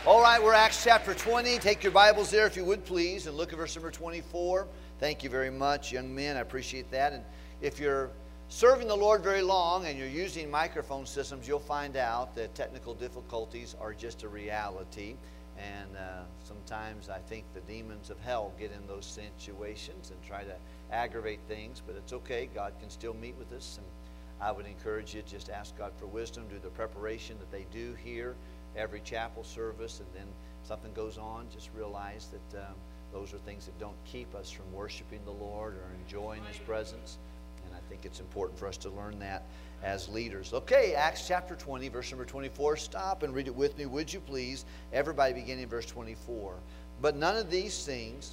All right, we're Acts chapter 20. Take your Bibles there if you would please and look at verse number 24. Thank you very much, young men. I appreciate that. And if you're serving the Lord very long and you're using microphone systems, you'll find out that technical difficulties are just a reality. And sometimes I think the demons of hell get in those situations and try to aggravate things. But it's okay. God can still meet with us. And I would encourage you to just ask God for wisdom, do the preparation that they do here every chapel service, and then something goes on, just realize that those are things that don't keep us from worshiping the Lord or enjoying His presence. And I think it's important for us to learn that as leaders. Okay, Acts chapter 20, verse number 24. Stop and read it with me, would you please? Everybody beginning in verse 24. But none of these things...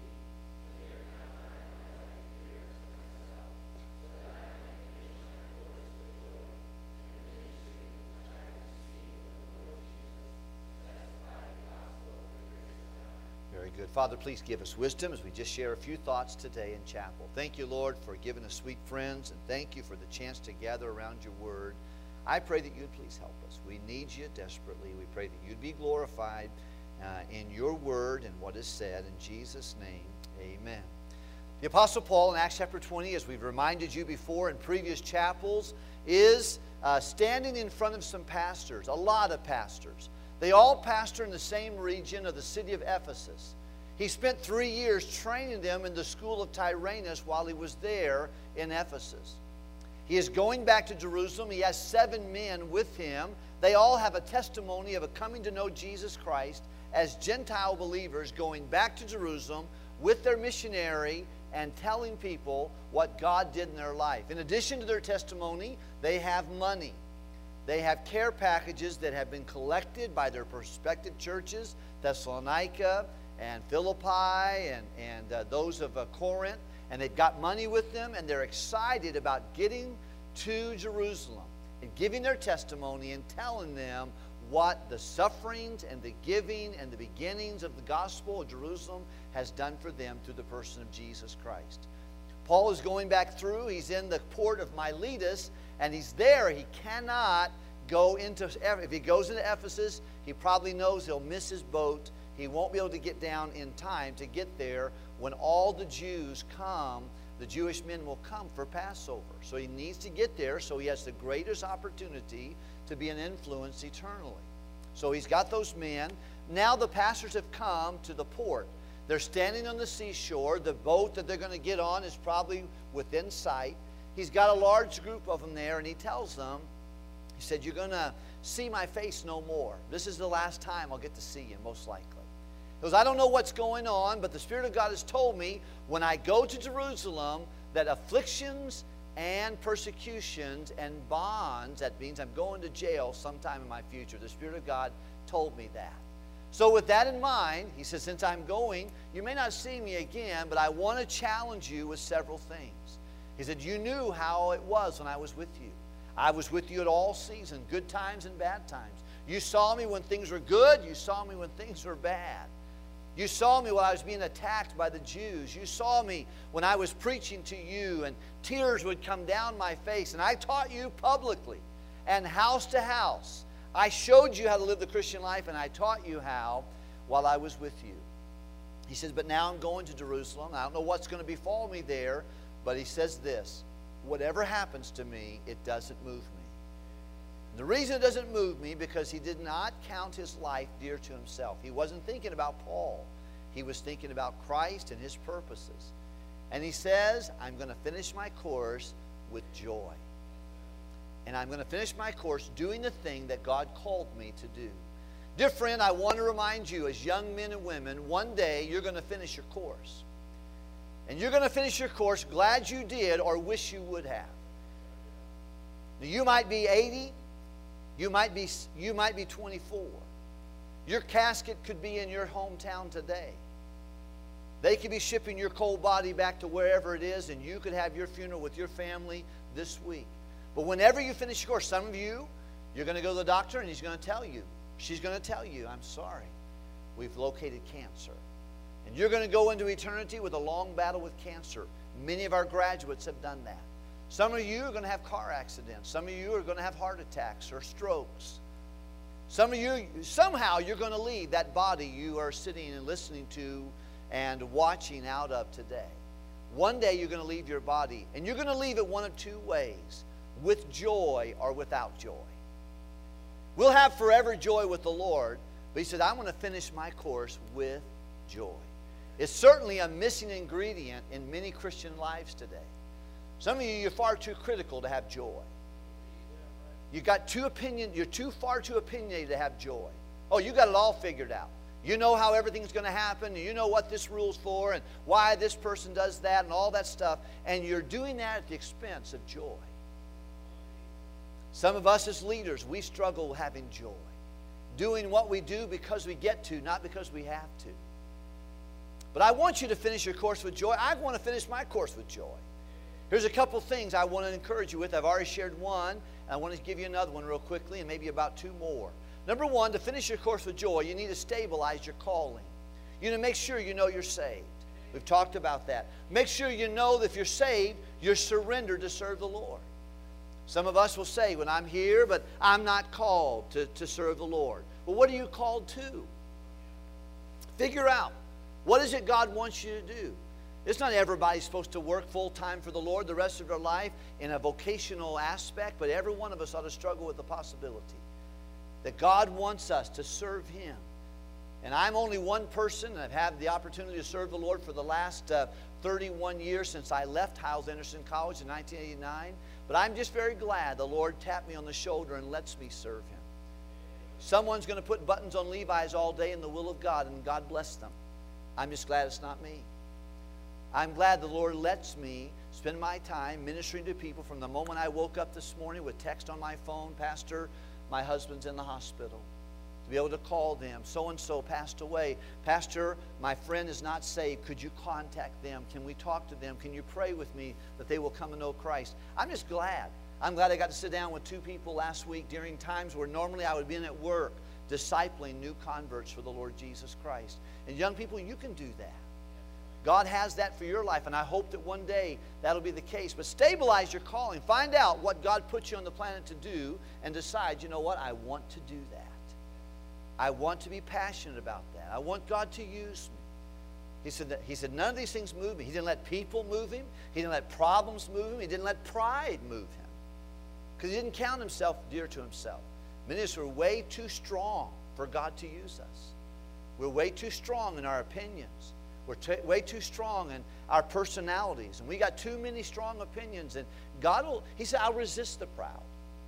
Very good. Father, please give us wisdom as we just share a few thoughts today in chapel. Thank you, Lord, for giving us sweet friends, and thank you for the chance to gather around your word. I pray that you'd please help us. We need you desperately. We pray that you'd be glorified in your word and what is said. In Jesus' name, amen. The Apostle Paul in Acts chapter 20, as we've reminded you before in previous chapels, is standing in front of some pastors, a lot of pastors. They all pastor in the same region of the city of Ephesus. He spent 3 years training them in the school of Tyrannus while he was there in Ephesus. He is going back to Jerusalem. He has 7 men with him. They all have a testimony of a coming to know Jesus Christ as Gentile believers going back to Jerusalem with their missionary and telling people what God did in their life. In addition to their testimony, they have money. They have care packages that have been collected by their prospective churches, Thessalonica and Philippi and those of Corinth. And they've got money with them, and they're excited about getting to Jerusalem and giving their testimony and telling them what the sufferings and the giving and the beginnings of the gospel of Jerusalem has done for them through the person of Jesus Christ. Paul is going back through. He's in the port of Miletus, and he's there. He cannot go into, if he goes into Ephesus, he probably knows he'll miss his boat. He won't be able to get down in time to get there when all the Jews come. The Jewish men will come for Passover. So he needs to get there so he has the greatest opportunity to be an influence eternally. So he's got those men. Now the pastors have come to the port. They're standing on the seashore. The boat that they're going to get on is probably within sight. He's got a large group of them there, and he tells them, he said, you're going to see my face no more. This is the last time I'll get to see you, most likely. He goes, I don't know what's going on, but the Spirit of God has told me when I go to Jerusalem that afflictions and persecutions and bonds, that means I'm going to jail sometime in my future. The Spirit of God told me that. So with that in mind, he says, since I'm going, you may not see me again, but I want to challenge you with several things. He said, you knew how it was when I was with you. I was with you at all seasons, good times and bad times. You saw me when things were good. You saw me when things were bad. You saw me when I was being attacked by the Jews. You saw me when I was preaching to you, and tears would come down my face. And I taught you publicly and house to house. I showed you how to live the Christian life, and I taught you how while I was with you. He says, but now I'm going to Jerusalem. I don't know what's going to befall me there, but he says this, whatever happens to me, it doesn't move me. And the reason it doesn't move me, because he did not count his life dear to himself. He wasn't thinking about Paul. He was thinking about Christ and his purposes. And he says, I'm going to finish my course with joy. And I'm going to finish my course doing the thing that God called me to do. Dear friend, I want to remind you, as young men and women, one day you're going to finish your course. And you're going to finish your course glad you did or wish you would have. Now, you might be 80. You might be 24. Your casket could be in your hometown today. They could be shipping your cold body back to wherever it is, and you could have your funeral with your family this week. But whenever you finish your course, some of you, you're going to go to the doctor, and he's going to tell you, she's going to tell you, I'm sorry, we've located cancer. And you're going to go into eternity with a long battle with cancer. Many of our graduates have done that. Some of you are going to have car accidents. Some of you are going to have heart attacks or strokes. Some of you, somehow you're going to leave that body you are sitting and listening to and watching out of today. One day you're going to leave your body, and you're going to leave it one of two ways, with joy or without joy. We'll have forever joy with the Lord, but he said, I want to finish my course with joy. It's certainly a missing ingredient in many Christian lives today. Some of you, you're far too critical to have joy. You've got you're far too opinionated to have joy. Oh, you got it all figured out. You know how everything's going to happen, and you know what this rule's for, and why this person does that, and all that stuff. And you're doing that at the expense of joy. Some of us as leaders, we struggle with having joy. Doing what we do because we get to, not because we have to. But I want you to finish your course with joy. I want to finish my course with joy. Here's a couple things I want to encourage you with. I've already shared one, and I want to give you another one real quickly, and maybe about two more. Number one, to finish your course with joy, you need to stabilize your calling. You need to make sure you know you're saved. We've talked about that. Make sure you know that if you're saved, you're surrendered to serve the Lord. Some of us will say, well, I'm here, but I'm not called to serve the Lord. Well, what are you called to? Figure out, what is it God wants you to do? It's not everybody supposed to work full-time for the Lord the rest of their life in a vocational aspect, but every one of us ought to struggle with the possibility that God wants us to serve Him. And I'm only one person, and I've had the opportunity to serve the Lord for the last 31 years since I left Hyles-Anderson College in 1989. But I'm just very glad the Lord tapped me on the shoulder and lets me serve Him. Someone's going to put buttons on Levi's all day in the will of God, and God bless them. I'm just glad it's not me. I'm glad the Lord lets me spend my time ministering to people from the moment I woke up this morning with text on my phone, Pastor, my husband's in the hospital. To be able to call them, so-and-so passed away. Pastor, my friend is not saved. Could you contact them? Can we talk to them? Can you pray with me that they will come and know Christ? I'm just glad. I'm glad I got to sit down with two people last week during times where normally I would have been at work discipling new converts for the Lord Jesus Christ. And young people, you can do that. God has that for your life, and I hope that one day that'll be the case. But stabilize your calling. Find out what God put you on the planet to do and decide, you know what, I want to do that. I want to be passionate about that. I want God to use me. He said none of these things move me. He didn't let people move Him. He didn't let problems move Him. He didn't let pride move Him. Because He didn't count Himself dear to Himself. Many of us are way too strong for God to use us. We're way too strong in our opinions. We're way too strong in our personalities. And we got too many strong opinions. And God will, He said, I'll resist the proud.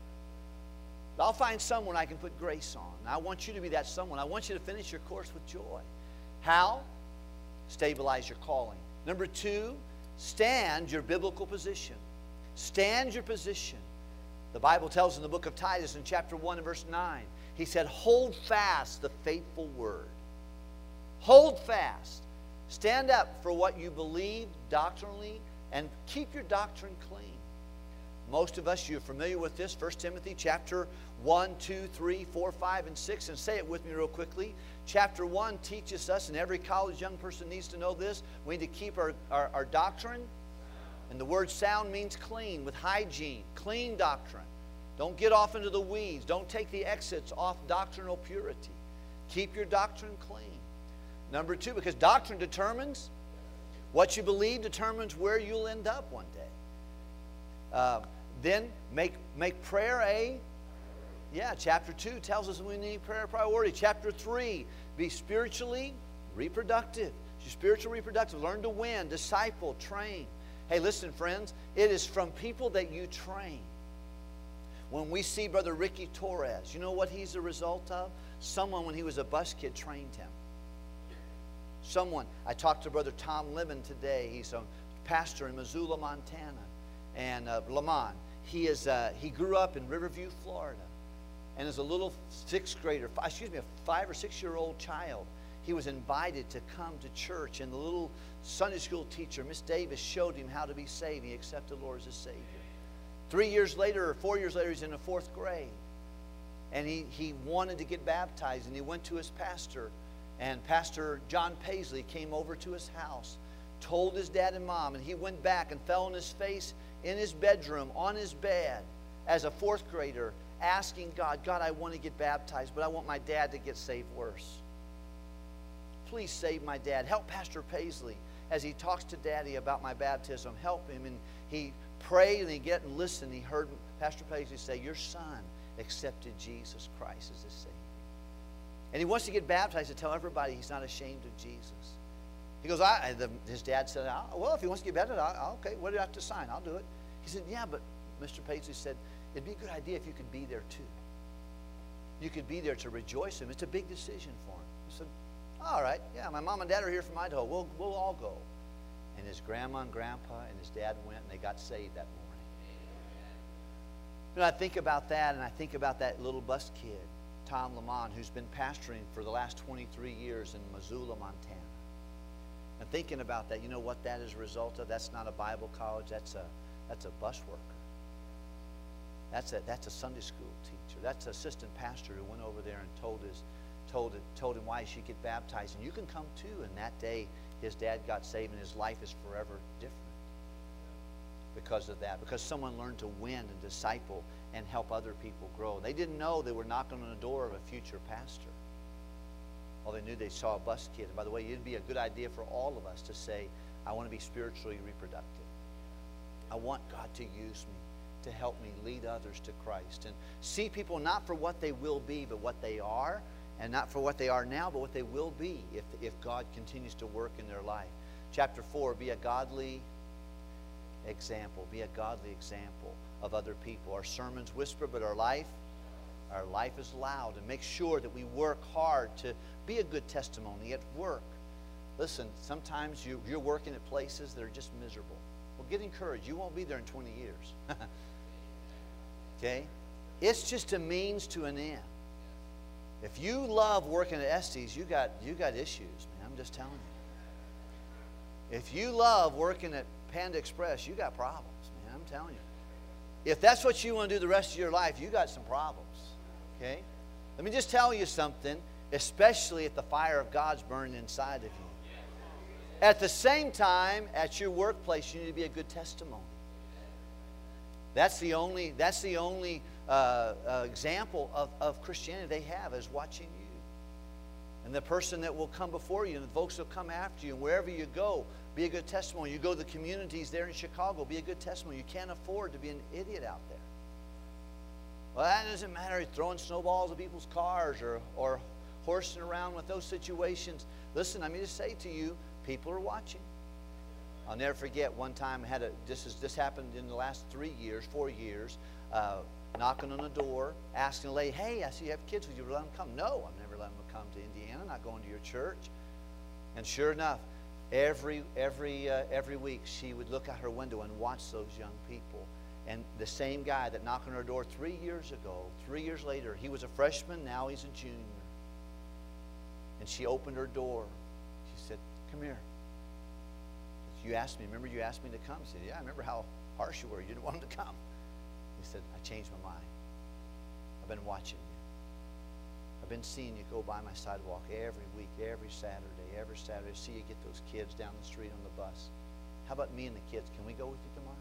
But I'll find someone I can put grace on. And I want you to be that someone. I want you to finish your course with joy. How? Stabilize your calling. Number two, stand your biblical position. Stand your position. The Bible tells in the book of Titus in chapter 1 and verse 9, he said, hold fast the faithful word. Hold fast. Stand up for what you believe doctrinally and keep your doctrine clean. Most of us, you're familiar with this, 1 Timothy chapter 1, 2, 3, 4, 5, and 6. And say it with me real quickly. Chapter 1 teaches us, and every college young person needs to know this, we need to keep our doctrine. And the word sound means clean, with hygiene, clean doctrine. Don't get off into the weeds. Don't take the exits off doctrinal purity. Keep your doctrine clean. Number two, because doctrine determines what you believe, determines where you'll end up one day. Then make prayer chapter 2 tells us we need prayer priority. Chapter 3, be spiritually reproductive. You're spiritually reproductive. Learn to win, disciple, train. Hey, listen, friends, it is from people that you train. When we see Brother Ricky Torres, you know what he's the result of? Someone, when he was a bus kid, trained him. Someone, I talked to Brother Tom Lemon today. He's a pastor in Missoula, Montana, and Lamont. He grew up in Riverview, Florida, and as a little a 5 or 6 year old child, he was invited to come to church, and the little Sunday school teacher, Miss Davis, showed him how to be saved. He accepted the Lord as his Savior. 3 years later, or 4 years later, he's in the 4th grade, and he wanted to get baptized, and he went to his pastor. And Pastor John Paisley came over to his house, told his dad and mom, and he went back and fell on his face in his bedroom, on his bed, as a 4th grader, asking God, God, I want to get baptized, but I want my dad to get saved worse. Please save my dad. Help Pastor Paisley as he talks to Daddy about my baptism. Help him. And he prayed and he get and listened. He heard Pastor Paisley say, your son accepted Jesus Christ as his Savior. And he wants to get baptized to tell everybody he's not ashamed of Jesus. He goes, his dad said, well, if he wants to get baptized, okay, what do I have to sign? I'll do it. He said, yeah, but Mr. Paisley said, it'd be a good idea if you could be there too. You could be there to rejoice him. It's a big decision for him. He said, all right, yeah, my mom and dad are here from Idaho. We'll all go. And his grandma and grandpa and his dad went, and they got saved that morning. You know, I think about that, and I think about that little bus kid, Tom Lamont, who's been pastoring for the last 23 years in Missoula, Montana. And thinking about that, you know what that is a result of? That's not a Bible college. That's a bus worker. That's a Sunday school teacher. That's an assistant pastor who went over there and told him why he should get baptized. And you can come too. And that day, his dad got saved, and his life is forever different because of that. Because someone learned to win and disciple and help other people grow. They didn't know they were knocking on the door of a future pastor. All they knew, they saw a bus kid. And by the way, it'd be a good idea for all of us to say, I want to be spiritually reproductive. I want God to use me to help me lead others to Christ. And see people not for what they will be, but what they are. And not for what they are now, but what they will be if God continues to work in their life. Chapter 4, be a godly example. Be a godly example of other people. Our sermons whisper, but our life is loud. And make sure that we work hard to be a good testimony at work. Listen, sometimes you're working at places that are just miserable. Well, get encouraged. You won't be there in 20 years. Okay? It's just a means to an end. If you love working at Estes, you got issues, man. I'm just telling you. If you love working at Panda Express, you got problems, man. I'm telling you. If that's what you want to do the rest of your life, you got some problems. Okay? Let me just tell you something, especially if the fire of God's burning inside of you. At the same time, at your workplace, you need to be a good testimony. That's the only example of Christianity they have, is watching you. And the person that will come before you, and the folks that will come after you, and wherever you go, be a good testimony. You go to the communities there in Chicago, be a good testimony. You can't afford to be an idiot out there. Well, that doesn't matter. Throwing snowballs at people's cars or horsing around with those situations. Listen, I'm going to say to you, people are watching. I'll never forget one time this happened in the last 4 years, knocking on a door, asking a lady, hey, I see you have kids, would you let them come? No, I'm never letting them come to Indiana, not going to your church. And sure enough, every week she would look out her window and watch those young people. And the same guy that knocked on her door 3 years ago, 3 years later, he was a freshman, now he's a junior. And she opened her door. She said, come here. You asked me, remember you asked me to come? He said, yeah, I remember how harsh you were. You didn't want him to come. He said, I changed my mind. I've been watching you. I've been seeing you go by my sidewalk every week, every Saturday. I see you get those kids down the street on the bus. How about me and the kids? Can we go with you tomorrow?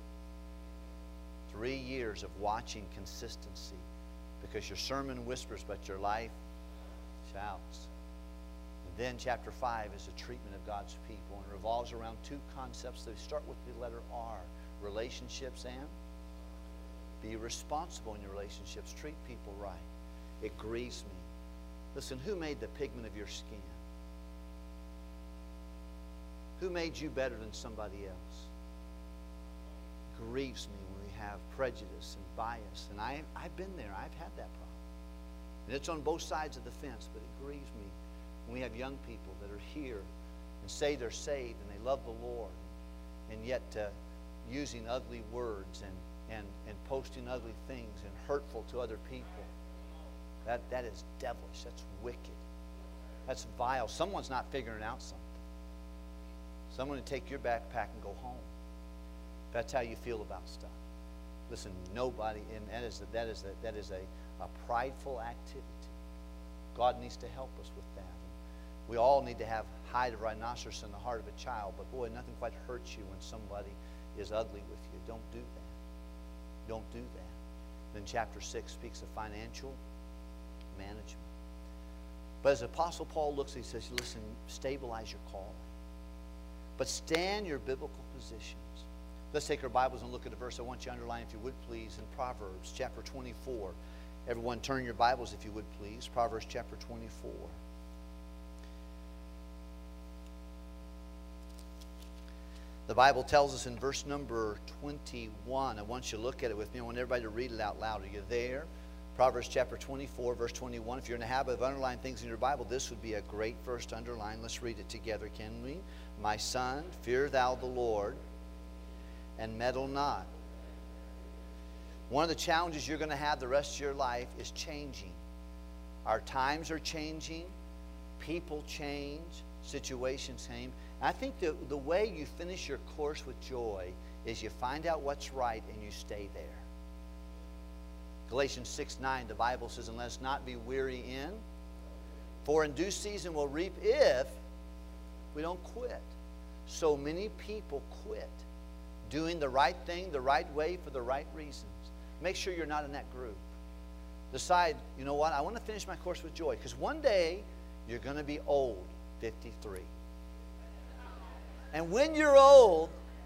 3 years of watching consistency, because your sermon whispers, but your life shouts. And then chapter 5 is the treatment of God's people, and it revolves around two concepts. They start with the letter R, relationships, and be responsible in your relationships. Treat people right. It grieves me. Listen, who made the pigment of your skin? Who made you better than somebody else? It grieves me when we have prejudice and bias. And I've been there. I've had that problem. And it's on both sides of the fence, but it grieves me when we have young people that are here and say they're saved and they love the Lord, and yet using ugly words and posting ugly things and hurtful to other people. That is devilish. That's wicked. That's vile. Someone's not figuring out something. Someone to take your backpack and go home. That's how you feel about stuff. Listen, nobody, and that is a prideful activity. God needs to help us with that. We all need to have hide of rhinoceros in the heart of a child, but boy, nothing quite hurts you when somebody is ugly with you. Don't do that. Don't do that. Then chapter 6 speaks of financial management. But as Apostle Paul looks, he says, listen, stabilize your calling. But stand your biblical positions. Let's take our Bibles and look at a verse I want you to underline, if you would please, in Proverbs chapter 24. Everyone turn your Bibles, if you would please. Proverbs chapter 24. The Bible tells us in verse number 21. I want you to look at it with me. I want everybody to read it out loud. Are you there? Proverbs chapter 24, verse 21. If you're in the habit of underlining things in your Bible, this would be a great verse to underline. Let's read it together, can we? My son, fear thou the Lord, and meddle not. One of the challenges you're going to have the rest of your life is changing. Our times are changing. People change. Situations change. And I think the way you finish your course with joy is you find out what's right and you stay there. Galatians 6:9, the Bible says, and let us not be weary in, for in due season we'll reap if we don't quit. So many people quit doing the right thing the right way for the right reasons. Make sure you're not in that group. Decide, you know what, I want to finish my course with joy, because one day you're going to be old, 53. And when you're old,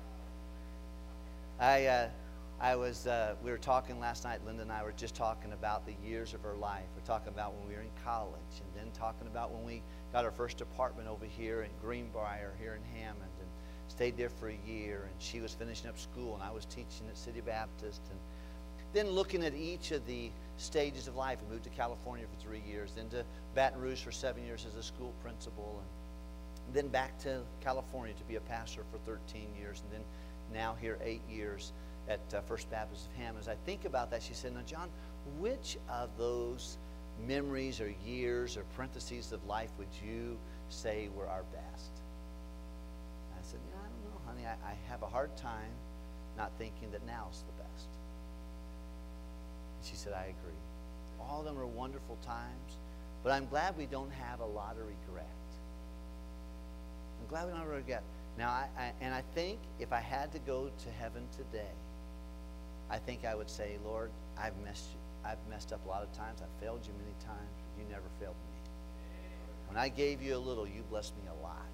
we were talking last night, Linda and I were just talking about the years of our life. We're talking about when we were in college, and then talking about when we got our first apartment over here in Greenbrier, here in Hammond, and stayed there for a year, and she was finishing up school, and I was teaching at City Baptist, and then looking at each of the stages of life. We moved to California for 3 years, then to Baton Rouge for 7 years as a school principal, and then back to California to be a pastor for 13 years, and then now here 8 years at First Baptist of Hammond. As I think about that, she said, now John, which of those memories or years or parentheses of life would you say were our best? I said, I don't know, honey. I have a hard time not thinking that now's the best. And she said, I agree. All of them are wonderful times, but I'm glad we don't have a lot of regret. I'm glad we don't have regret. Now, I think if I had to go to heaven today, I think I would say, Lord, I've messed up a lot of times. I've failed you many times, but you never failed me. When I gave you a little, you blessed me a lot.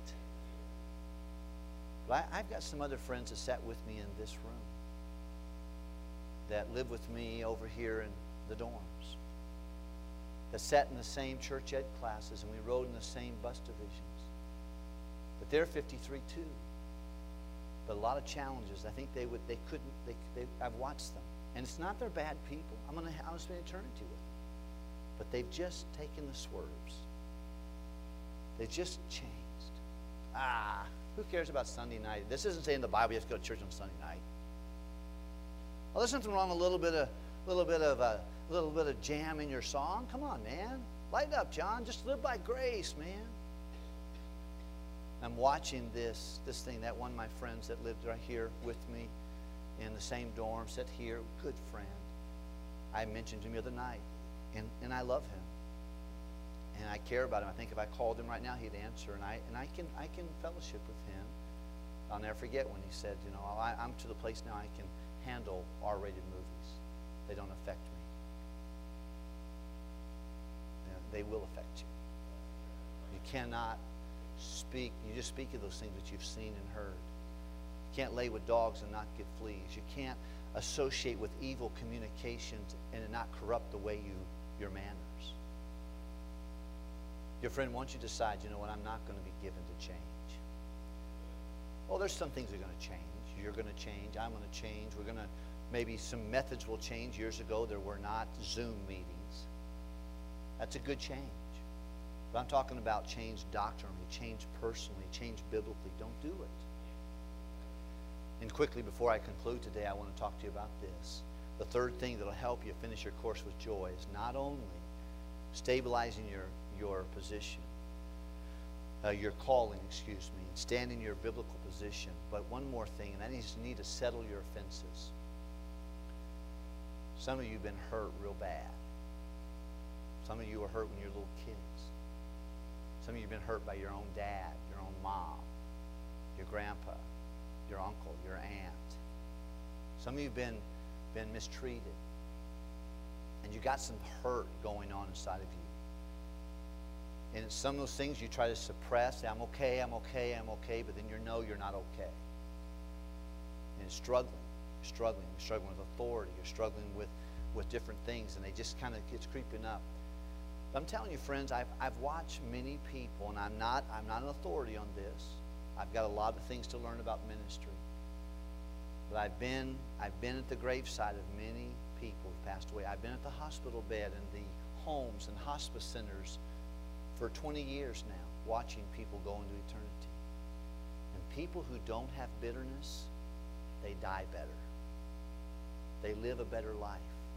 But I've got some other friends that sat with me in this room, that live with me over here in the dorms, that sat in the same church ed classes, and we rode in the same bus divisions. But they're 53 too. But a lot of challenges. I think I've watched them. And it's not they're bad people. I'm going to spend eternity with them. But they've just taken the swerves. They've just changed. Who cares about Sunday night? This isn't saying in the Bible you have to go to church on Sunday night. Well, there's nothing wrong with a little bit of jam in your song. Come on, man. Lighten up, John. Just live by grace, man. I'm watching this thing. That one of my friends that lived right here with me in the same dorm, sat here, good friend. I mentioned him the other night, and I love him, and I care about him. I think if I called him right now, he'd answer, and I can fellowship with him. I'll never forget when he said, you know, I'm to the place now I can handle R-rated movies. They don't affect me. They will affect you. You cannot speak. You just speak of those things that you've seen and heard. You can't lay with dogs and not get fleas. You can't associate with evil communications and not corrupt the way your manners. Your friend, once you decide, you know what, I'm not going to be given to change. Well, there's some things that are going to change. You're going to change. I'm going to change. Maybe some methods will change. Years ago, there were not Zoom meetings. That's a good change. But I'm talking about change doctrinally, change personally, change biblically. Don't do it. And quickly, before I conclude today, I want to talk to you about this. The third thing that will help you finish your course with joy is not only stabilizing your position, your calling, and standing in your biblical position, but one more thing, and that is you need to settle your offenses. Some of you have been hurt real bad. Some of you were hurt when you were little kids. Some of you have been hurt by your own dad, your own mom, your grandpa, your uncle, your aunt. Some of you have been mistreated. and you got some hurt going on inside of you. And it's some of those things you try to suppress. Say, I'm okay, I'm okay, I'm okay, but then you know you're not okay. And it's struggling. You're struggling. You're struggling with authority. You're struggling with different things, and they just kind of, it's creeping up. But I'm telling you, friends, I've watched many people, and I'm not an authority on this. I've got a lot of things to learn about ministry. But I've been at the graveside of many people who've passed away. I've been at the hospital bed and the homes and hospice centers for 20 years now, watching people go into eternity. And people who don't have bitterness, they die better. They live a better life.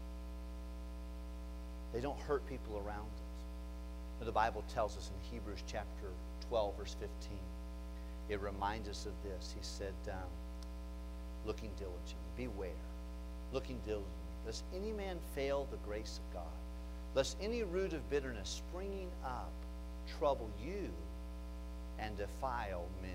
They don't hurt people around us. But the Bible tells us in Hebrews chapter 12, verse 15, it reminds us of this. He said, looking diligently, beware, looking diligently, lest any man fail the grace of God, lest any root of bitterness springing up trouble you and defile many.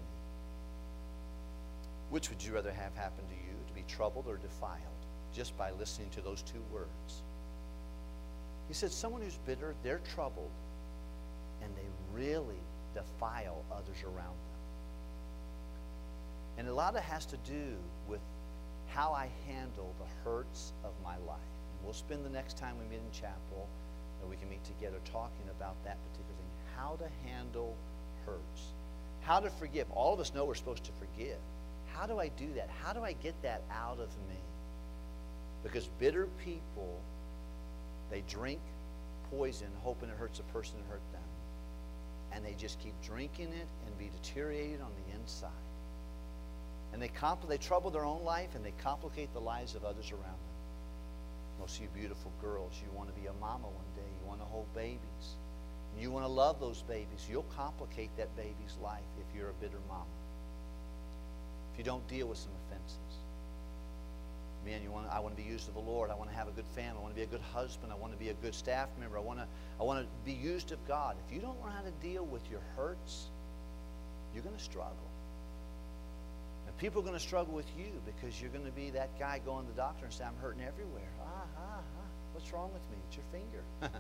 Which would you rather have happen to you, to be troubled or defiled, just by listening to those two words? He said someone who's bitter, they're troubled, and they really defile others around them. And a lot of it has to do with how I handle the hurts of my life. And we'll spend the next time we meet in chapel, that we can meet together, talking about that particular thing. How to handle hurts. How to forgive. All of us know we're supposed to forgive. How do I do that? How do I get that out of me? Because bitter people, they drink poison hoping it hurts the person that hurt them. And they just keep drinking it and be deteriorated on the inside. And they trouble their own life, and they complicate the lives of others around them. Most of you beautiful girls, you want to be a mama one day. You want to hold babies. And you want to love those babies. You'll complicate that baby's life if you're a bitter mama. If you don't deal with some offenses. Man, I want to be used of the Lord. I want to have a good family. I want to be a good husband. I want to be a good staff member. I want to be used of God. If you don't learn how to deal with your hurts, you're going to struggle. And people are going to struggle with you, because you're going to be that guy going to the doctor and say, I'm hurting everywhere. What's wrong with me? It's your finger.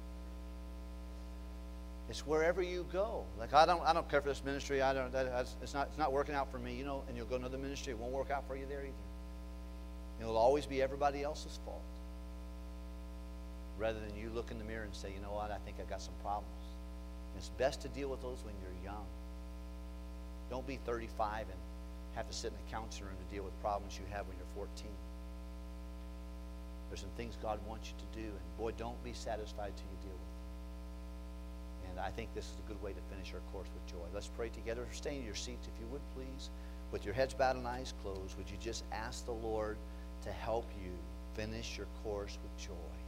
It's wherever you go. Like, I don't care for this ministry. It's not working out for me, you know. And you'll go to another ministry. It won't work out for you there either. It'll always be everybody else's fault, rather than you look in the mirror and say, you know what, I think I got some problems. And it's best to deal with those when you're young. Don't be 35 and have to sit in a counseling room to deal with problems you have when you're 14. There's some things God wants you to do, and boy, don't be satisfied till you deal with them. And I think this is a good way to finish our course with joy. Let's pray together. Stay in your seats if you would, please. With your heads bowed and eyes closed, would you just ask the Lord to help you finish your course with joy?